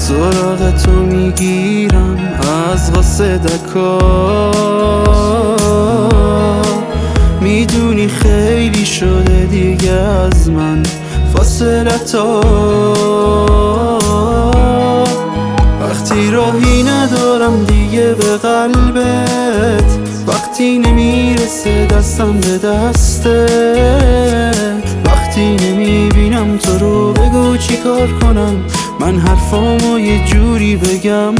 سراغ تو میگیرم از قاصدکا. میدونی خیلی شده دیگه از من فاصلتا. وقتی راهی ندارم دیگه به قلبت، وقتی نمیرسه دستم به دستت، وقتی نمیبینم تو رو بگو چی کار کنم، من حرفامو یه جوری بگم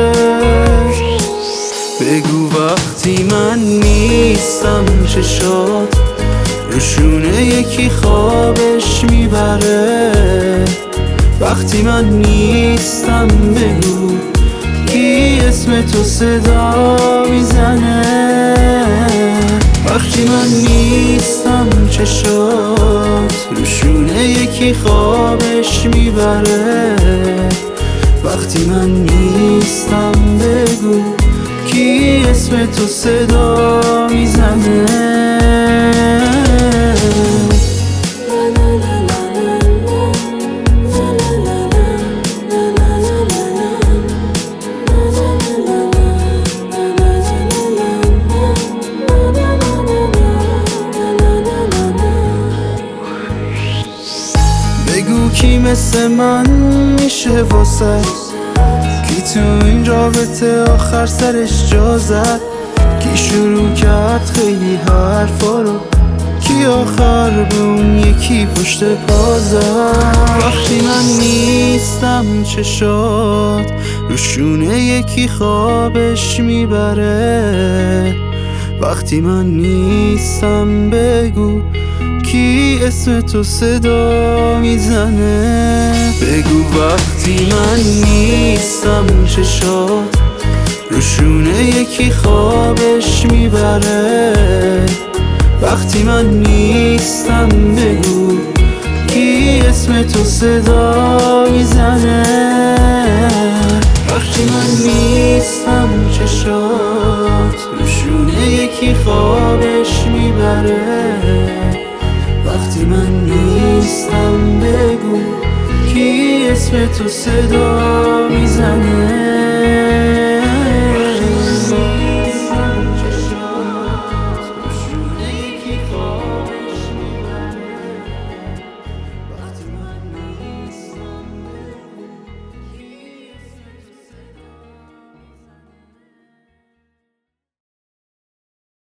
بگو وقتی من نیستم چشات روشونه یکی خوابش میبره. وقتی من نیستم بگو کی اسم تو صدا میزنه. وقتی من نیستم چشات روشونه یکی خوابش میبره. وقتی من نیستم بگو کی اسم تو صدا میزنه. بگو کی مثل من میشه واسه، کی تو این رابطه آخر سرش جا زد، کی شروع کرد خیلی حرفا رو، کی آخر به اون یکی پشت پا زد. وقتی من نیستم چشات روشونه یکی خوابش میبره. وقتی من نیستم بگو کی اسم تو صدا میزنه. بگو وقتی من نیستم چشات روشونه یکی خوابش میبره. وقتی من نیستم بگو کی اسم تو صدا میزنه. وقتی من نیستم چشات روشونه یکی خوابش میبره. وقتی من نیستم بگو کی اسم تو صدا میزنه.